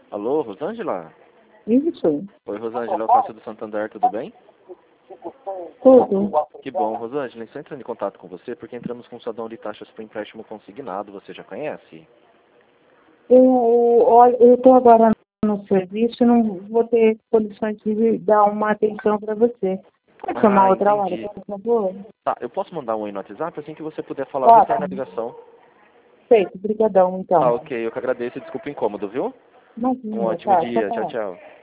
Alô, Rosângela? Isso, Oi, Rosângela, eu Cássio do Santander, tudo bem? tudo. Que bom, Rosângela, estou entrando em contato com você porque entramos com um saldão de taxas para empréstimo consignado, você já conhece? Eu estou agora no serviço e não vou ter condições de dar uma atenção para você. Pode chamar outra hora, Entendi. por favor? Tá, eu posso mandar um oi no WhatsApp assim que você puder falar, retorna a Ótimo. ligação. Feito, brigadão, Tá, então. ok, eu que agradeço, desculpa o incômodo, viu? Um Imagina, ótimo tá, tchau, dia, tchau, tchau. tchau.